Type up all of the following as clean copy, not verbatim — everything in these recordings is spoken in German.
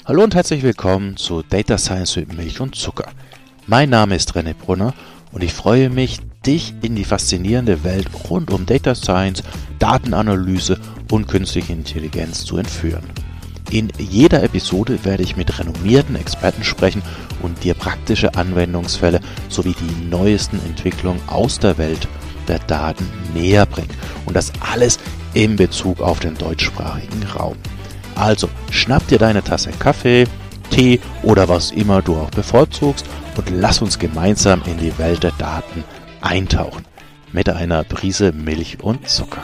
Hallo und herzlich willkommen zu Data Science mit Milch und Zucker. Mein Name ist René Brunner und ich freue mich, dich in die faszinierende Welt rund um Data Science, Datenanalyse und künstliche Intelligenz zu entführen. In jeder Episode werde ich mit renommierten Experten sprechen und dir praktische Anwendungsfälle sowie die neuesten Entwicklungen aus der Welt der Daten näher bringen. Und das alles in Bezug auf den deutschsprachigen Raum. Also schnapp dir deine Tasse Kaffee, Tee oder was immer du auch bevorzugst und lass uns gemeinsam in die Welt der Daten eintauchen. Mit einer Prise Milch und Zucker.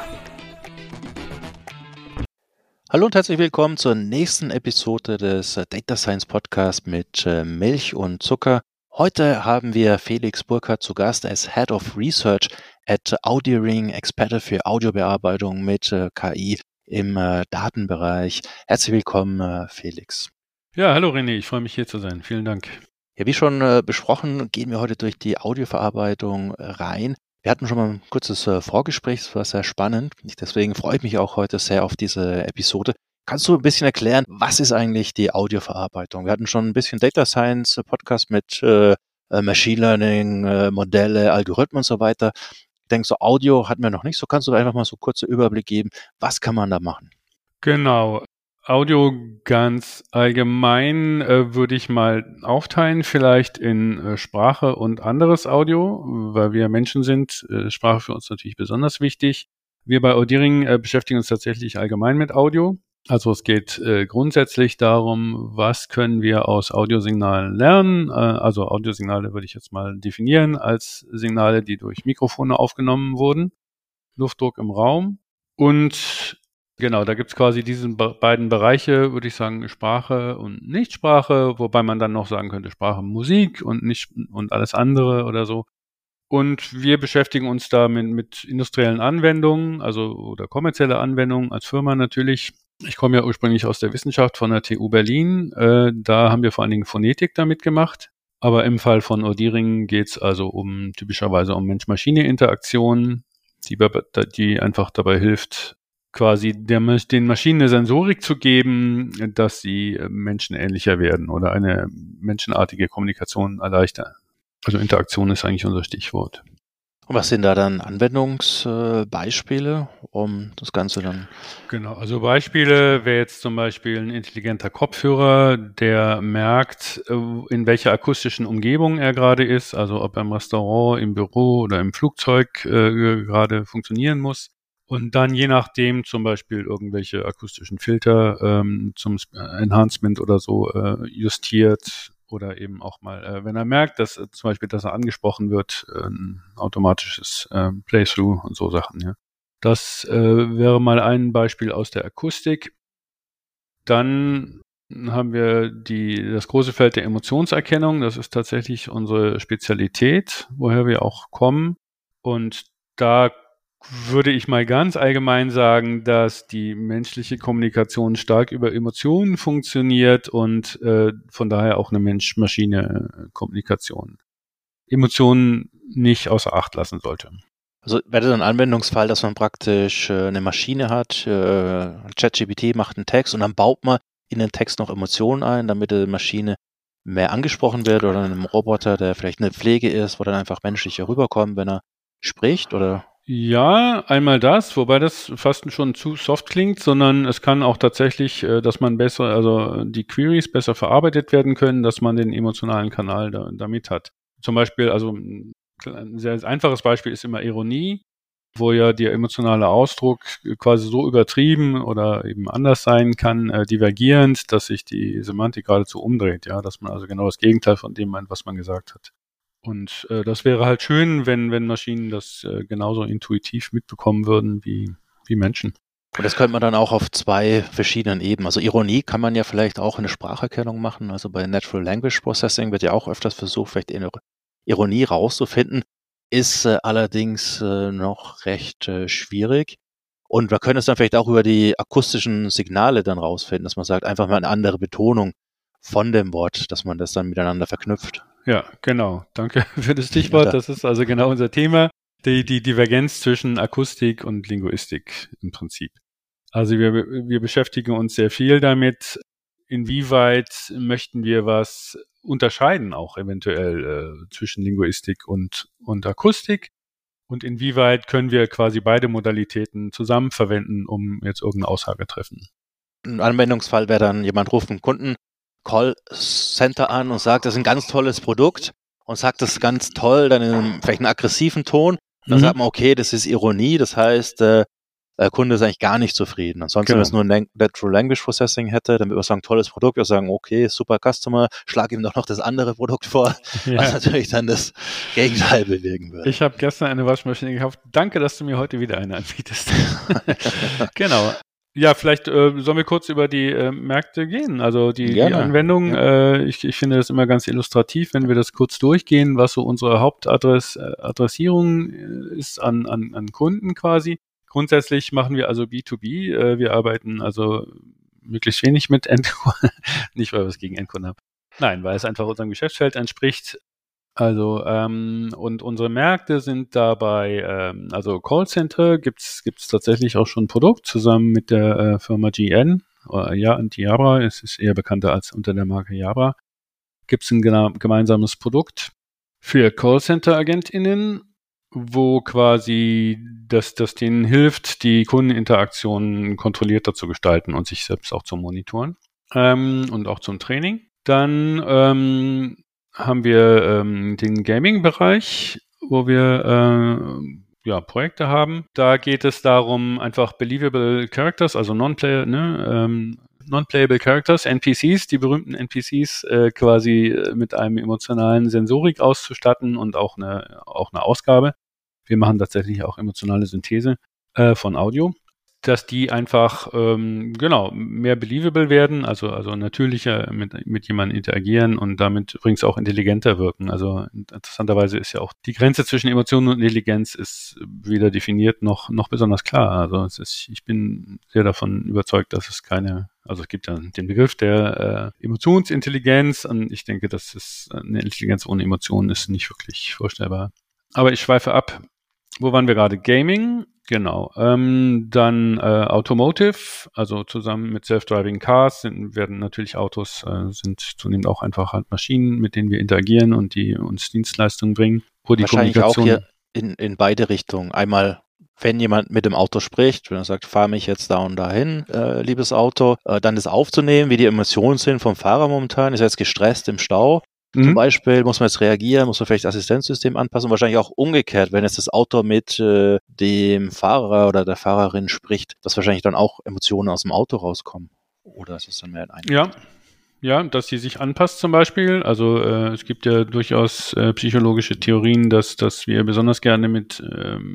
Hallo und herzlich willkommen zur nächsten Episode des Data Science Podcast mit Milch und Zucker. Heute haben wir Felix Burkhardt zu Gast. Er ist Head of Research at Audioring, Experte für Audiobearbeitung mit KI im Datenbereich. Herzlich willkommen, Felix. Ja, hallo René, ich freue mich hier zu sein. Vielen Dank. Ja, wie schon besprochen, gehen wir heute durch die Audioverarbeitung rein. Wir hatten schon mal ein kurzes Vorgespräch, das war sehr spannend. Deswegen freue ich mich auch heute sehr auf diese Episode. Kannst du ein bisschen erklären, was ist eigentlich die Audioverarbeitung? Wir hatten schon ein bisschen Data Science Podcast mit Machine Learning, Modelle, Algorithmen und so weiter. Ich denke, so Audio hatten wir noch nicht. So kannst du einfach mal so kurzen Überblick geben. Was kann man da machen? Genau. Audio ganz allgemein würde ich mal aufteilen, vielleicht in Sprache und anderes Audio, weil wir Menschen sind. Sprache für uns natürlich besonders wichtig. Wir bei Audioring beschäftigen uns tatsächlich allgemein mit Audio. Also es geht grundsätzlich darum, was können wir aus Audiosignalen lernen. Also Audiosignale würde ich jetzt mal definieren als Signale, die durch Mikrofone aufgenommen wurden, Luftdruck im Raum. Und genau, da gibt's quasi diese beiden Bereiche, würde ich sagen, Sprache und Nichtsprache, wobei man dann noch sagen könnte Sprache, Musik und nicht und alles andere oder so. Und wir beschäftigen uns da mit industriellen Anwendungen, also oder kommerzielle Anwendungen als Firma natürlich. Ich komme ja ursprünglich aus der Wissenschaft von der TU Berlin. Da haben wir vor allen Dingen Phonetik damit gemacht. Aber im Fall von Audioring geht's also typischerweise um Mensch-Maschine-Interaktion, die einfach dabei hilft, quasi den Maschinen eine Sensorik zu geben, dass sie menschenähnlicher werden oder eine menschenartige Kommunikation erleichtern. Also Interaktion ist eigentlich unser Stichwort. Und was sind da dann Anwendungsbeispiele, um das Ganze dann? Genau, also Beispiele wäre jetzt zum Beispiel ein intelligenter Kopfhörer, der merkt, in welcher akustischen Umgebung er gerade ist, also ob er im Restaurant, im Büro oder im Flugzeug gerade funktionieren muss. Und dann je nachdem zum Beispiel irgendwelche akustischen Filter zum Enhancement oder so justiert oder eben auch mal, wenn er merkt, dass zum Beispiel, dass er angesprochen wird, ein automatisches Playthrough und so Sachen. Ja. Das wäre mal ein Beispiel aus der Akustik. Dann haben wir das große Feld der Emotionserkennung. Das ist tatsächlich unsere Spezialität, woher wir auch kommen. Und da würde ich mal ganz allgemein sagen, dass die menschliche Kommunikation stark über Emotionen funktioniert und von daher auch eine Mensch-Maschine-Kommunikation Emotionen nicht außer Acht lassen sollte. Also wäre das ein Anwendungsfall, dass man praktisch eine Maschine hat, ChatGPT macht einen Text und dann baut man in den Text noch Emotionen ein, damit die Maschine mehr angesprochen wird oder einem Roboter, der vielleicht eine Pflege ist, wo dann einfach menschlicher rüberkommt, wenn er spricht, oder? Ja, einmal das, wobei das fast schon zu soft klingt, sondern es kann auch tatsächlich, dass man also die Queries besser verarbeitet werden können, dass man den emotionalen Kanal damit hat. Zum Beispiel, also ein sehr einfaches Beispiel ist immer Ironie, wo ja der emotionale Ausdruck quasi so übertrieben oder eben anders sein kann, divergierend, dass sich die Semantik geradezu umdreht, ja, dass man also genau das Gegenteil von dem meint, was man gesagt hat. Und das wäre halt schön, wenn Maschinen das genauso intuitiv mitbekommen würden wie Menschen. Und das könnte man dann auch auf zwei verschiedenen Ebenen. Also Ironie kann man ja vielleicht auch in der Spracherkennung machen. Also bei Natural Language Processing wird ja auch öfters versucht, vielleicht Ironie rauszufinden, ist allerdings noch recht schwierig. Und wir können es dann vielleicht auch über die akustischen Signale dann rausfinden, dass man sagt, einfach mal eine andere Betonung von dem Wort, dass man das dann miteinander verknüpft. Ja, genau. Danke für das Stichwort. Das ist also genau unser Thema. Die Divergenz zwischen Akustik und Linguistik im Prinzip. Also wir beschäftigen uns sehr viel damit, inwieweit möchten wir was unterscheiden, auch eventuell zwischen Linguistik und Akustik? Und inwieweit können wir quasi beide Modalitäten zusammen verwenden, um jetzt irgendeine Aussage treffen? Ein Anwendungsfall wäre dann, jemand ruft einen Kunden-Call-Center an und sagt, das ist ein ganz tolles Produkt und sagt das ganz toll, dann in vielleicht einen aggressiven Ton. Dann sagt man, okay, das ist Ironie, das heißt, der Kunde ist eigentlich gar nicht zufrieden. Ansonsten, wenn es nur ein Natural Language Processing hätte, dann würde man sagen, tolles Produkt, wir sagen, okay, super Customer, schlag ihm doch noch das andere Produkt vor, was natürlich dann das Gegenteil bewegen würde. Ich habe gestern eine Waschmaschine gekauft. Danke, dass du mir heute wieder eine anbietest. Genau. Ja, vielleicht sollen wir kurz über die Märkte gehen, also die Anwendung. Ja. Ich finde das immer ganz illustrativ, wenn wir das kurz durchgehen, was so unsere Hauptadressierung ist an Kunden quasi. Grundsätzlich machen wir also B2B. Wir arbeiten also möglichst wenig mit Endkunden, nicht weil wir es gegen Endkunden haben. Nein, weil es einfach unserem Geschäftsfeld entspricht. Also und unsere Märkte sind dabei, also Callcenter gibt's tatsächlich auch schon ein Produkt zusammen mit der Firma GN, und Jabra, es ist eher bekannter als unter der Marke Jabra. Gibt's ein gemeinsames Produkt für Callcenter-AgentInnen, wo quasi das denen hilft, die Kundeninteraktionen kontrollierter zu gestalten und sich selbst auch zu monitoren und auch zum Training. Dann haben wir den Gaming-Bereich, wo wir Projekte haben. Da geht es darum, einfach believable Characters, also non-playable Characters, NPCs, die berühmten NPCs quasi mit einem emotionalen Sensorik auszustatten und auch eine Ausgabe. Wir machen tatsächlich auch emotionale Synthese von Audio, dass die einfach mehr believable werden, also natürlicher mit jemandem interagieren und damit übrigens auch intelligenter wirken. Also interessanterweise ist ja auch die Grenze zwischen Emotionen und Intelligenz ist weder definiert noch besonders klar. Also ich bin sehr davon überzeugt, dass es es gibt ja den Begriff der Emotionsintelligenz und ich denke, dass es eine Intelligenz ohne Emotionen ist nicht wirklich vorstellbar. Aber ich schweife ab. Wo waren wir gerade? Gaming, genau. Dann Automotive, also zusammen mit Self-Driving Cars werden natürlich Autos, sind zunehmend auch einfach halt Maschinen, mit denen wir interagieren und die uns Dienstleistungen bringen. Wo die wahrscheinlich Kommunikation auch hier in beide Richtungen. Einmal, wenn jemand mit dem Auto spricht, wenn er sagt, fahr mich jetzt da und dahin, liebes Auto, dann das aufzunehmen, wie die Emotionen sind vom Fahrer momentan, ist er jetzt gestresst im Stau. Zum Beispiel muss man jetzt reagieren, muss man vielleicht das Assistenzsystem anpassen, wahrscheinlich auch umgekehrt, wenn jetzt das Auto mit dem Fahrer oder der Fahrerin spricht, dass wahrscheinlich dann auch Emotionen aus dem Auto rauskommen. Oder ist es dann mehr ein Eindruck? Ja, dass sie sich anpasst zum Beispiel. Also es gibt ja durchaus psychologische Theorien, dass wir besonders gerne mit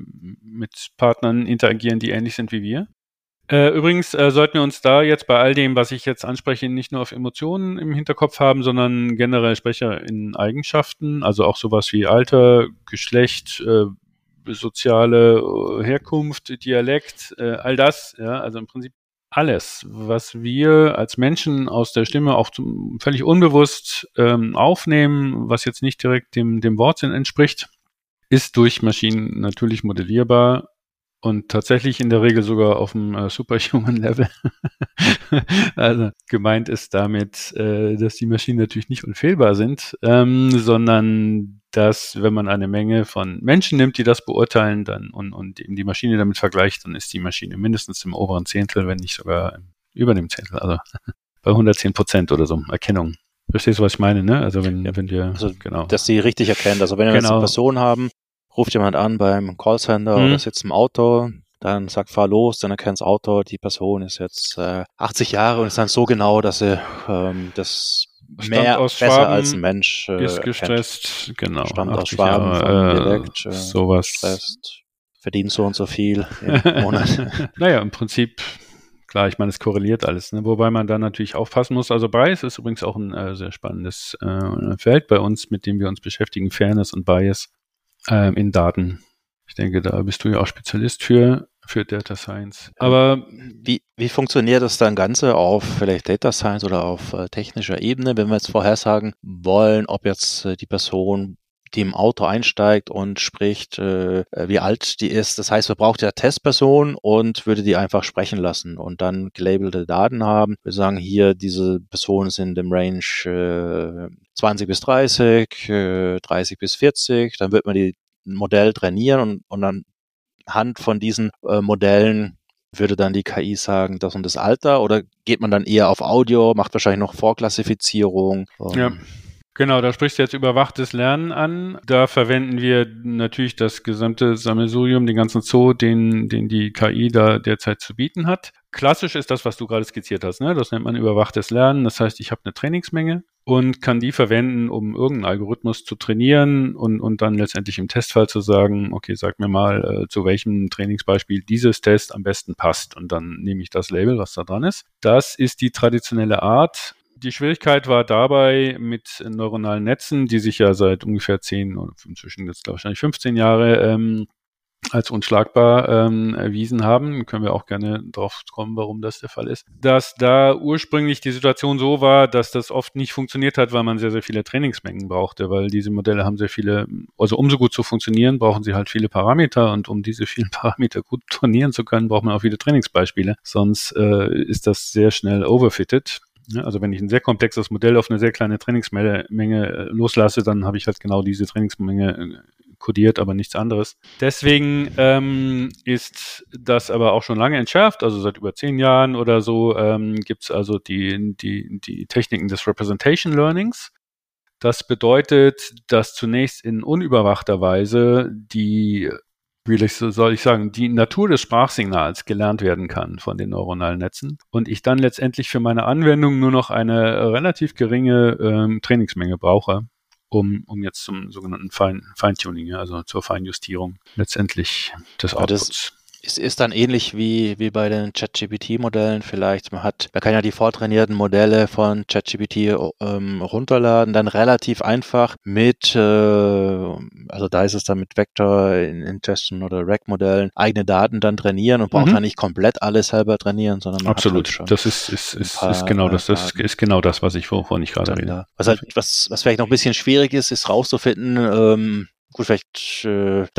Partnern interagieren, die ähnlich sind wie wir. Übrigens sollten wir uns da jetzt bei all dem, was ich jetzt anspreche, nicht nur auf Emotionen im Hinterkopf haben, sondern generell Sprecher in Eigenschaften, also auch sowas wie Alter, Geschlecht, soziale Herkunft, Dialekt, all das, ja, also im Prinzip alles, was wir als Menschen aus der Stimme auch völlig unbewusst aufnehmen, was jetzt nicht direkt dem Wortsinn entspricht, ist durch Maschinen natürlich modellierbar. Und tatsächlich in der Regel sogar auf dem Superhuman-Level. Also gemeint ist damit, dass die Maschinen natürlich nicht unfehlbar sind, sondern dass, wenn man eine Menge von Menschen nimmt, die das beurteilen dann und eben die Maschine damit vergleicht, dann ist die Maschine mindestens im oberen Zehntel, wenn nicht sogar über dem Zehntel, also bei 110% oder so Erkennung. Verstehst du, was ich meine, ne? Also wenn wir genau. Dass sie richtig erkennt. Also wenn wir jetzt eine Person haben, ruft jemand an beim Callcenter oder sitzt im Auto, dann sagt, fahr los, dann erkennt das Auto, die Person ist jetzt 80 Jahre und ist dann so genau, dass sie das mehr besser als ein Mensch ist gestresst, genau. Stammt aus Schwaben, Dialekt, sowas. Gestresst, verdient so und so viel im Monat. Naja, im Prinzip, klar, ich meine, es korreliert alles, ne? Wobei man da natürlich aufpassen muss. Also Bias ist übrigens auch ein sehr spannendes Feld bei uns, mit dem wir uns beschäftigen, Fairness und Bias in Daten. Ich denke, da bist du ja auch Spezialist für Data Science. Aber wie funktioniert das dann Ganze auf vielleicht Data Science oder auf technischer Ebene, wenn wir jetzt vorhersagen wollen, ob jetzt die Person die im Auto einsteigt und spricht, wie alt die ist. Das heißt, wir brauchen ja Testperson und würde die einfach sprechen lassen und dann gelabelte Daten haben. Wir sagen hier, diese Personen sind im Range 20 bis 30, 30 bis 40. Dann wird man die Modell trainieren und dann anhand von diesen Modellen würde dann die KI sagen, das und das Alter, oder geht man dann eher auf Audio, macht wahrscheinlich noch Vorklassifizierung? Ja. Genau, da sprichst du jetzt überwachtes Lernen an. Da verwenden wir natürlich das gesamte Sammelsurium, den ganzen Zoo, den die KI da derzeit zu bieten hat. Klassisch ist das, was du gerade skizziert hast, ne? Das nennt man überwachtes Lernen. Das heißt, ich habe eine Trainingsmenge und kann die verwenden, um irgendeinen Algorithmus zu trainieren und dann letztendlich im Testfall zu sagen, okay, sag mir mal, zu welchem Trainingsbeispiel dieses Test am besten passt. Und dann nehme ich das Label, was da dran ist. Das ist die traditionelle Art. Die Schwierigkeit war dabei mit neuronalen Netzen, die sich ja seit ungefähr 10 oder inzwischen jetzt wahrscheinlich 15 Jahre als unschlagbar erwiesen haben. Können wir auch gerne drauf kommen, warum das der Fall ist. Dass da ursprünglich die Situation so war, dass das oft nicht funktioniert hat, weil man sehr, sehr viele Trainingsmengen brauchte, weil diese Modelle haben sehr viele, also um so gut zu funktionieren, brauchen sie halt viele Parameter und um diese vielen Parameter gut trainieren zu können, braucht man auch viele Trainingsbeispiele. Sonst ist das sehr schnell overfitted. Also wenn ich ein sehr komplexes Modell auf eine sehr kleine Trainingsmenge loslasse, dann habe ich halt genau diese Trainingsmenge kodiert, aber nichts anderes. Deswegen ist das aber auch schon lange entschärft, also seit über 10 Jahren oder so gibt es also die Techniken des Representation Learnings. Das bedeutet, dass zunächst in unüberwachter Weise die Natur des Sprachsignals gelernt werden kann von den neuronalen Netzen und ich dann letztendlich für meine Anwendung nur noch eine relativ geringe Trainingsmenge brauche, um jetzt zum sogenannten Feintuning, also zur Feinjustierung letztendlich des Outputs. Ist dann ähnlich wie bei den ChatGPT-Modellen vielleicht. Man kann ja die vortrainierten Modelle von ChatGPT runterladen, dann relativ einfach mit, also da ist es dann mit Vector, Ingestion oder RAG-Modellen, eigene Daten dann trainieren und braucht dann nicht komplett alles selber trainieren, sondern man absolut. Hat halt schon das ist genau das. Das ist genau das, wovon ich gerade rede. Was vielleicht noch ein bisschen schwierig ist rauszufinden, gut, vielleicht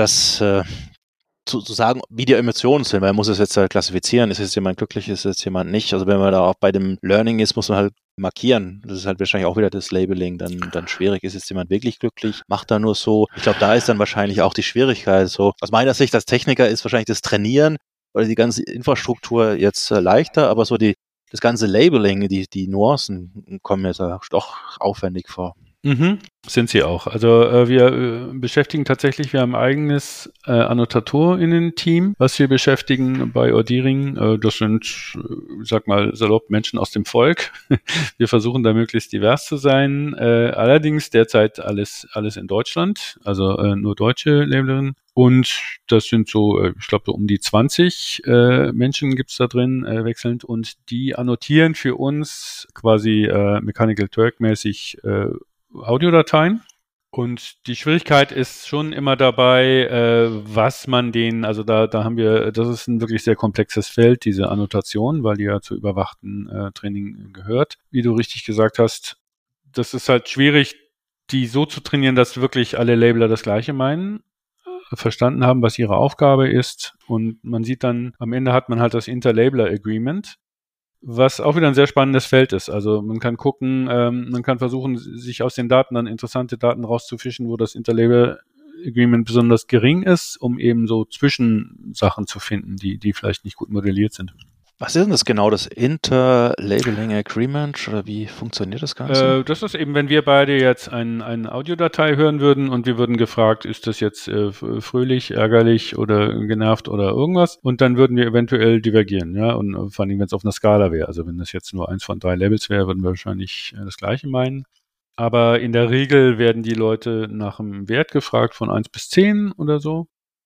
zu sagen, wie die Emotionen sind, weil man muss es jetzt halt klassifizieren, ist jetzt jemand glücklich, ist jetzt jemand nicht. Also wenn man da auch bei dem Learning ist, muss man halt markieren. Das ist halt wahrscheinlich auch wieder das Labeling dann schwierig. Ist jetzt jemand wirklich glücklich? Macht er nur so? Ich glaube, da ist dann wahrscheinlich auch die Schwierigkeit. So aus meiner Sicht als Techniker ist wahrscheinlich das Trainieren oder die ganze Infrastruktur jetzt leichter, aber so das ganze Labeling, die Nuancen kommen mir da doch aufwendig vor. Sind sie auch. Also wir beschäftigen tatsächlich, wir haben ein eigenes AnnotatorInnen-Team, was wir beschäftigen bei Audiring. Das sind, sag mal, salopp Menschen aus dem Volk. Wir versuchen da möglichst divers zu sein. Allerdings derzeit alles in Deutschland, also nur deutsche Labelerinnen. Und das sind so, ich glaube, so um die 20 Menschen gibt's da drin, wechselnd. Und die annotieren für uns quasi Mechanical Turk-mäßig Audiodateien. Und die Schwierigkeit ist schon immer dabei, was man also da haben wir, das ist ein wirklich sehr komplexes Feld, diese Annotation, weil die ja zu überwachten Training gehört. Wie du richtig gesagt hast, das ist halt schwierig, die so zu trainieren, dass wirklich alle Labeler das Gleiche meinen, verstanden haben, was ihre Aufgabe ist. Und man sieht dann, am Ende hat man halt das Interlabeler Agreement, was auch wieder ein sehr spannendes Feld ist. Also man kann gucken, man kann versuchen, sich aus den Daten dann interessante Daten rauszufischen, wo das Interlabel Agreement besonders gering ist, um eben so Zwischensachen zu finden, die vielleicht nicht gut modelliert sind. Was ist denn das genau, das Interlabeling Agreement, oder wie funktioniert das Ganze? Das ist eben, wenn wir beide jetzt eine Audiodatei hören würden und wir würden gefragt, ist das jetzt fröhlich, ärgerlich oder genervt oder irgendwas, und dann würden wir eventuell divergieren, ja, und vor allem, wenn es auf einer Skala wäre, also wenn das jetzt nur 1 von 3 Labels wäre, würden wir wahrscheinlich das Gleiche meinen. Aber in der Regel werden die Leute nach einem Wert gefragt von 1 bis 10 oder so.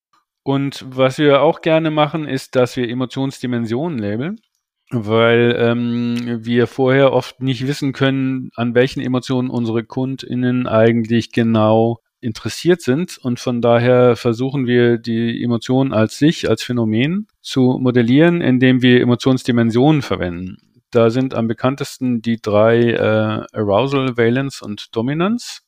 Und was wir auch gerne machen, ist, dass wir Emotionsdimensionen labeln, weil wir vorher oft nicht wissen können, an welchen Emotionen unsere KundInnen eigentlich genau interessiert sind. Und von daher versuchen wir, die Emotionen als Phänomen zu modellieren, indem wir Emotionsdimensionen verwenden. Da sind am bekanntesten die 3 Arousal, Valence und Dominance.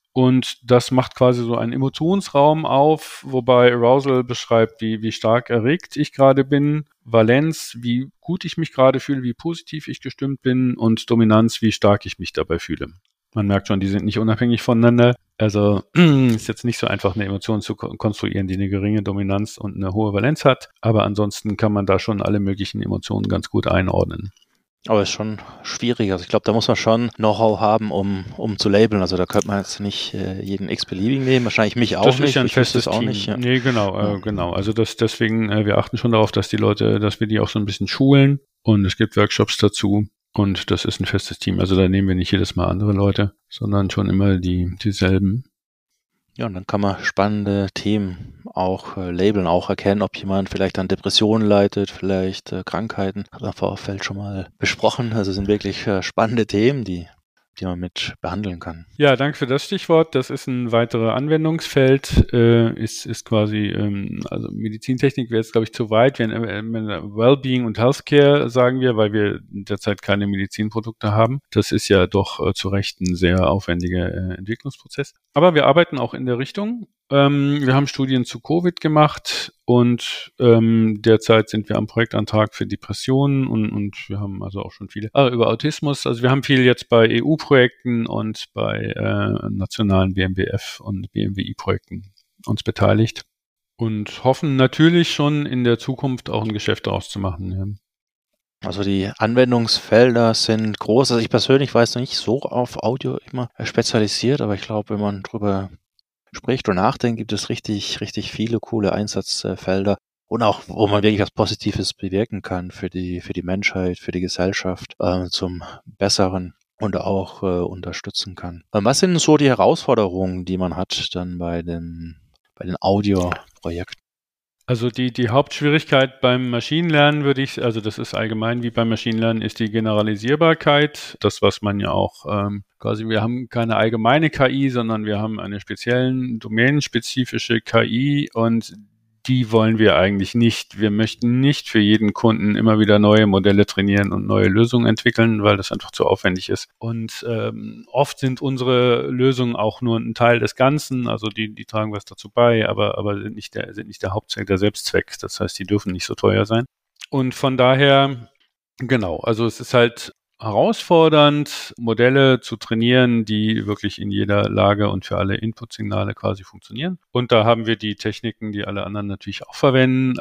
Und das macht quasi so einen Emotionsraum auf, wobei Arousal beschreibt, wie stark erregt ich gerade bin, Valenz, wie gut ich mich gerade fühle, wie positiv ich gestimmt bin und Dominanz, wie stark ich mich dabei fühle. Man merkt schon, die sind nicht unabhängig voneinander. Also ist jetzt nicht so einfach, eine Emotion zu konstruieren, die eine geringe Dominanz und eine hohe Valenz hat. Aber ansonsten kann man da schon alle möglichen Emotionen ganz gut einordnen. Aber ist schon schwierig. Also ich glaube, da muss man schon Know-how haben, um zu labeln. Also da könnte man jetzt nicht jeden x-beliebigen nehmen. Wahrscheinlich mich auch Das nicht. ist ja ein Ich wüsste es festes auch Team. nicht. Ja. Nee, genau. Also deswegen, wir achten schon darauf, dass dass wir die auch so ein bisschen schulen. Und es gibt Workshops dazu. Und das ist ein festes Team. Also da nehmen wir nicht jedes Mal andere Leute, sondern schon immer dieselben. Ja, und dann kann man spannende Themen auch labeln, auch erkennen, ob jemand vielleicht an Depressionen leidet, vielleicht Krankheiten. Hat man im Vorfeld schon mal besprochen. Also sind wirklich spannende Themen, die man mit behandeln kann. Ja, danke für das Stichwort. Das ist ein weiteres Anwendungsfeld, ist quasi, also Medizintechnik wäre jetzt, glaube ich, zu weit. Wellbeing und Healthcare sagen wir, weil wir derzeit keine Medizinprodukte haben. Das ist ja doch zu Recht ein sehr aufwendiger Entwicklungsprozess. Aber wir arbeiten auch in der Richtung. Wir haben Studien zu Covid gemacht und derzeit sind wir am Projektantrag für Depressionen und wir haben also auch schon viele über Autismus. Also wir haben viel jetzt bei EU-Projekten und bei nationalen BMWF und BMWI-Projekten uns beteiligt und hoffen natürlich schon in der Zukunft auch ein Geschäft daraus zu machen. Ja. Also die Anwendungsfelder sind groß. Also ich persönlich weiß noch nicht so auf Audio immer spezialisiert, aber ich glaube, wenn man drüber spricht und nachdenkt, gibt es richtig, richtig viele coole Einsatzfelder und auch, wo man wirklich was Positives bewirken kann für die Menschheit, für die Gesellschaft, zum Besseren und auch unterstützen kann. Was sind so die Herausforderungen, die man hat dann bei den Audioprojekten? Also die Hauptschwierigkeit beim Maschinenlernen also das ist allgemein wie beim Maschinenlernen, ist die Generalisierbarkeit. Das, was man ja auch quasi, wir haben keine allgemeine KI, sondern wir haben eine speziellen, domänenspezifische KI und die wollen wir eigentlich nicht. Wir möchten nicht für jeden Kunden immer wieder neue Modelle trainieren und neue Lösungen entwickeln, weil das einfach zu aufwendig ist. Und oft sind unsere Lösungen auch nur ein Teil des Ganzen, also die tragen was dazu bei, aber sind nicht der Hauptzweck, der Selbstzweck. Das heißt, die dürfen nicht so teuer sein. Und von daher, genau, also es ist halt herausfordernd, Modelle zu trainieren, die wirklich in jeder Lage und für alle Inputsignale quasi funktionieren. Und da haben wir die Techniken, die alle anderen natürlich auch verwenden.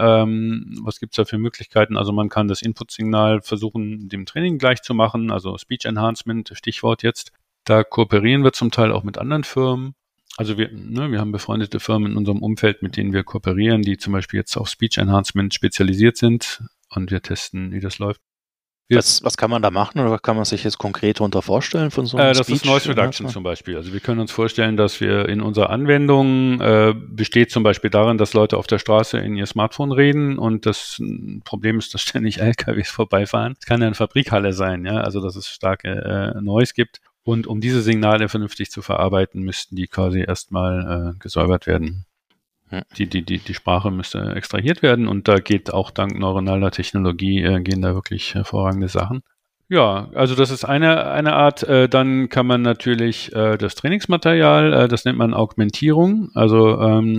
Was gibt's da für Möglichkeiten? Also man kann das Inputsignal versuchen, dem Training gleich zu machen, also Speech Enhancement, Stichwort jetzt. Da kooperieren wir zum Teil auch mit anderen Firmen. Also wir haben befreundete Firmen in unserem Umfeld, mit denen wir kooperieren, die zum Beispiel jetzt auf Speech Enhancement spezialisiert sind und wir testen, wie das läuft. Was kann man da machen oder was kann man sich jetzt konkret darunter vorstellen von so einem Das ist Noise Reduction zum Beispiel. Also wir können uns vorstellen, dass wir in unserer Anwendung besteht zum Beispiel darin, dass Leute auf der Straße in ihr Smartphone reden und das Problem ist, dass ständig LKWs vorbeifahren. Es kann ja eine Fabrikhalle sein, ja, also dass es starke Noise gibt. Und um diese Signale vernünftig zu verarbeiten, müssten die quasi erstmal gesäubert werden. Die Sprache müsste extrahiert werden und da geht auch dank neuronaler Technologie gehen da wirklich hervorragende Sachen. Ja, also das ist eine Art. Dann kann man natürlich das Trainingsmaterial, das nennt man Augmentierung. Also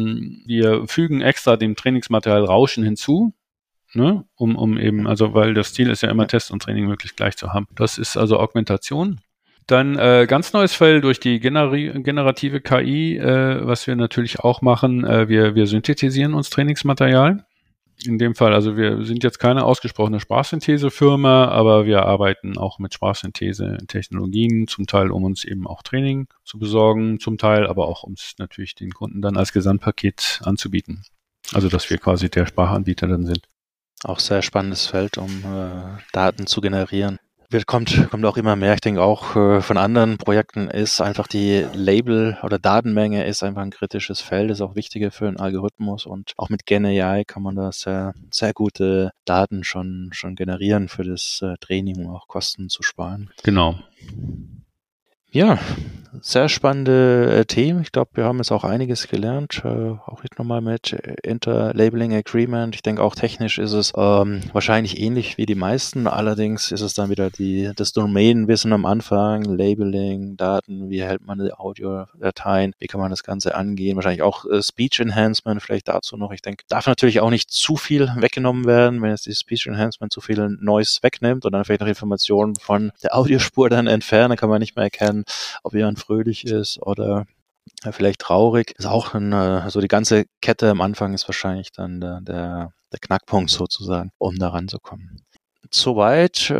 wir fügen extra dem Trainingsmaterial Rauschen hinzu, ne, um eben, also weil das Ziel ist ja immer Test und Training möglichst gleich zu haben. Das ist also Augmentation. Dann ganz neues Feld durch die generative KI, was wir natürlich auch machen. Wir synthetisieren uns Trainingsmaterial. In dem Fall, also wir sind jetzt keine ausgesprochene Sprachsynthesefirma, aber wir arbeiten auch mit Sprachsynthese-Technologien, zum Teil um uns eben auch Training zu besorgen, zum Teil aber auch um es natürlich den Kunden dann als Gesamtpaket anzubieten. Also dass wir quasi der Sprachanbieter dann sind. Auch sehr spannendes Feld, um Daten zu generieren. Kommt auch immer mehr, ich denke auch von anderen Projekten ist einfach die Label- oder Datenmenge ist einfach ein kritisches Feld, ist auch wichtiger für einen Algorithmus und auch mit GenAI kann man da sehr, sehr gute Daten schon generieren für das Training, um auch Kosten zu sparen. Genau. Ja, sehr spannende Themen. Ich glaube, wir haben jetzt auch einiges gelernt, auch jetzt nochmal mit Interlabeling Agreement. Ich denke, auch technisch ist es wahrscheinlich ähnlich wie die meisten. Allerdings ist es dann wieder das Domainwissen am Anfang, Labeling, Daten, wie hält man die Audiodateien, wie kann man das Ganze angehen. Wahrscheinlich auch Speech Enhancement, vielleicht dazu noch. Ich denke, darf natürlich auch nicht zu viel weggenommen werden, wenn jetzt die Speech Enhancement zu viel Noise wegnimmt und dann vielleicht noch Informationen von der Audiospur dann entfernen, dann kann man nicht mehr erkennen, ob jemand fröhlich ist oder vielleicht traurig. Ist auch so die ganze Kette am Anfang ist wahrscheinlich dann der Knackpunkt sozusagen, um da ranzukommen. Soweit,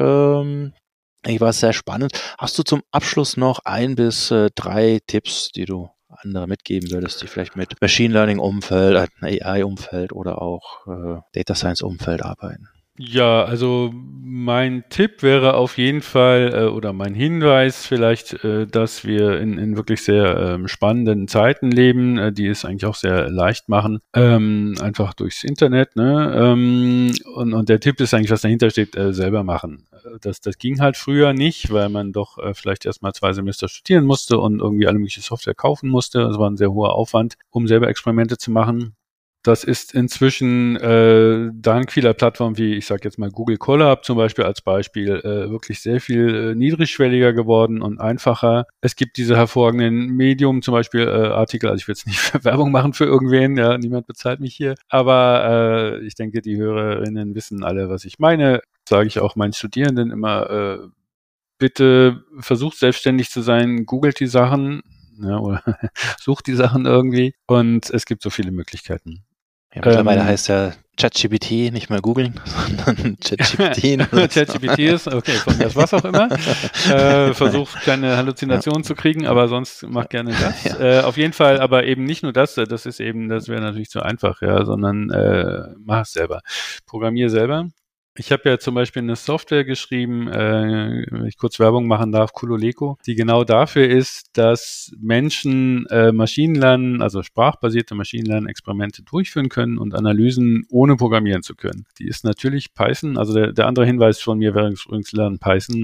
ich war sehr spannend. Hast du zum Abschluss noch 1 bis 3 Tipps, die du andere mitgeben würdest, die vielleicht mit Machine Learning Umfeld, AI Umfeld oder auch Data Science Umfeld arbeiten? Ja, also mein Tipp wäre auf jeden Fall oder mein Hinweis vielleicht, dass wir in wirklich sehr spannenden Zeiten leben, die es eigentlich auch sehr leicht machen, einfach durchs Internet. Ne? Und der Tipp ist eigentlich, was dahinter steht, selber machen. Das ging halt früher nicht, weil man doch vielleicht erst mal 2 Semester studieren musste und irgendwie alle mögliche Software kaufen musste. Das war ein sehr hoher Aufwand, um selber Experimente zu machen. Das ist inzwischen dank vieler Plattformen wie, ich sage jetzt mal Google Colab zum Beispiel als Beispiel, wirklich sehr viel niedrigschwelliger geworden und einfacher. Es gibt diese hervorragenden Medium, zum Beispiel Artikel, also ich will jetzt nicht Werbung machen für irgendwen, ja, niemand bezahlt mich hier, aber ich denke, die Hörerinnen wissen alle, was ich meine. Sage ich auch meinen Studierenden immer, bitte versucht selbstständig zu sein, googelt die Sachen, ja, oder sucht die Sachen irgendwie und es gibt so viele Möglichkeiten. Ja, mittlerweile heißt ja ChatGPT nicht mehr googeln, sondern ChatGPT. ChatGPT ist, okay, von das was auch immer. Versucht keine Halluzinationen zu kriegen, aber sonst mach gerne das. Ja. Auf jeden Fall, aber eben nicht nur das ist eben, das wäre natürlich zu einfach, ja, sondern mach es selber. Programmier selber. Ich habe ja zum Beispiel eine Software geschrieben, wenn ich kurz Werbung machen darf, Kuloleco, die genau dafür ist, dass Menschen Maschinenlernen, also sprachbasierte Maschinenlernen-Experimente durchführen können und Analysen ohne programmieren zu können. Die ist natürlich Python, also der andere Hinweis von mir wäre übrigens Lernen Python.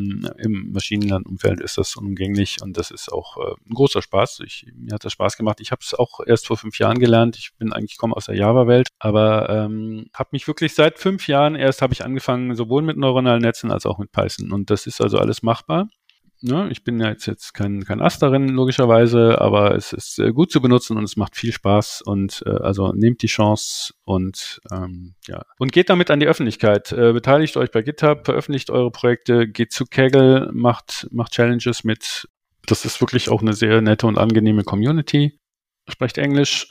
Im Maschinenlernumfeld ist das unumgänglich und das ist auch ein großer Spaß. Mir hat das Spaß gemacht. Ich habe es auch erst vor 5 Jahren gelernt. Ich komme aus der Java-Welt, aber habe mich wirklich seit 5 Jahren erst habe ich angefangen, sowohl mit neuronalen Netzen als auch mit Python. Und das ist also alles machbar. Ne? Ich bin ja jetzt kein Ass darin, logischerweise, aber es ist gut zu benutzen und es macht viel Spaß. Und also nehmt die Chance und und geht damit an die Öffentlichkeit. Beteiligt euch bei GitHub, veröffentlicht eure Projekte, geht zu Kaggle, macht Challenges mit. Das ist wirklich auch eine sehr nette und angenehme Community. Sprecht Englisch,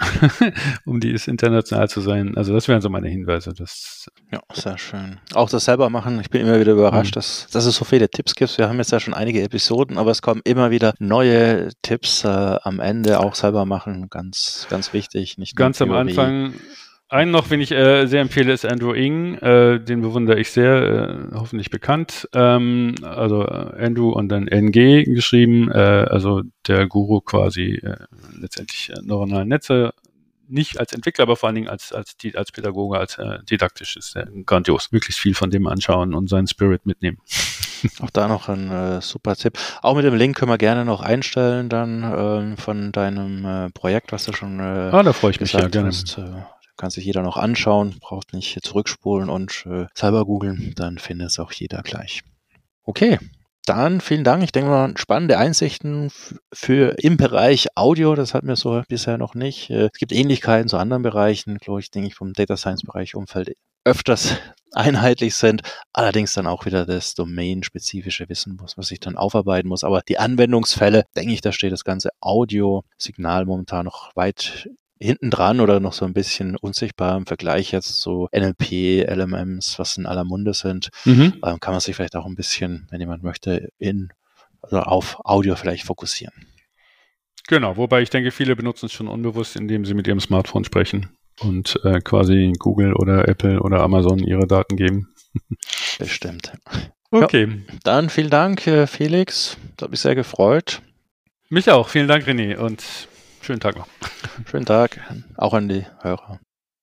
um die ist international zu sein. Also das wären so meine Hinweise. Ja, sehr schön. Auch das selber machen. Ich bin immer wieder überrascht, dass es so viele Tipps gibt. Wir haben jetzt ja schon einige Episoden, aber es kommen immer wieder neue Tipps am Ende. Auch selber machen, ganz, ganz wichtig. Nicht nur ganz am Anfang. Einen noch, den ich sehr empfehle, ist Andrew Ng. Den bewundere ich sehr, hoffentlich bekannt. Also Andrew und dann NG geschrieben. Also der Guru quasi letztendlich neuronale Netze. Nicht als Entwickler, aber vor allen Dingen als Pädagoge, als didaktisch ist er grandios. Möglichst viel von dem anschauen und seinen Spirit mitnehmen. Auch da noch ein super Tipp. Auch mit dem Link können wir gerne noch einstellen dann von deinem Projekt, was du schon da freue ich mich ja gerne. Kann sich jeder noch anschauen, braucht nicht zurückspulen und selber googeln, dann findet es auch jeder gleich. Okay, dann vielen Dank. Ich denke mal, spannende Einsichten im Bereich Audio, das hatten wir so bisher noch nicht. Es gibt Ähnlichkeiten zu anderen Bereichen, glaube ich, denke ich, vom Data Science Bereich Umfeld öfters einheitlich sind, allerdings dann auch wieder das domain-spezifische Wissen muss, was ich dann aufarbeiten muss. Aber die Anwendungsfälle, denke ich, da steht das ganze Audio-Signal momentan noch weit hinten dran oder noch so ein bisschen unsichtbar im Vergleich jetzt zu NLP, LMMs, was in aller Munde sind. Kann man sich vielleicht auch ein bisschen, wenn jemand möchte, auf Audio vielleicht fokussieren. Genau, wobei ich denke, viele benutzen es schon unbewusst, indem sie mit ihrem Smartphone sprechen und quasi Google oder Apple oder Amazon ihre Daten geben. Bestimmt. Okay. Ja, dann vielen Dank, Felix. Das hat mich sehr gefreut. Mich auch. Vielen Dank, René. Und schönen Tag noch. Schönen Tag, auch an die Hörer.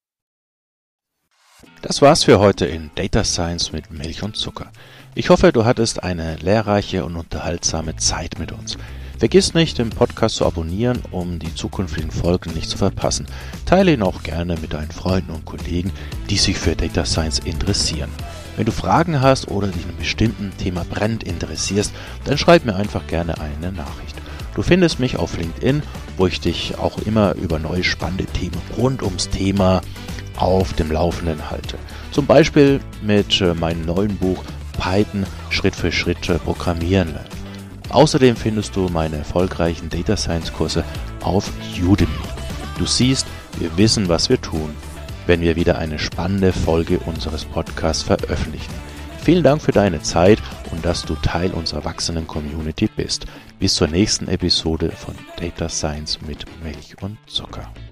Das war's für heute in Data Science mit Milch und Zucker. Ich hoffe, du hattest eine lehrreiche und unterhaltsame Zeit mit uns. Vergiss nicht, den Podcast zu abonnieren, um die zukünftigen Folgen nicht zu verpassen. Teile ihn auch gerne mit deinen Freunden und Kollegen, die sich für Data Science interessieren. Wenn du Fragen hast oder dich in einem bestimmten Thema brennend interessierst, dann schreib mir einfach gerne eine Nachricht. Du findest mich auf LinkedIn, wo ich dich auch immer über neue spannende Themen rund ums Thema auf dem Laufenden halte. Zum Beispiel mit meinem neuen Buch Python Schritt für Schritt programmieren lernen. Außerdem findest du meine erfolgreichen Data Science Kurse auf Udemy. Du siehst, wir wissen, was wir tun, wenn wir wieder eine spannende Folge unseres Podcasts veröffentlichen. Vielen Dank für deine Zeit und dass du Teil unserer wachsenden Community bist. Bis zur nächsten Episode von Data Science mit Milch und Zucker.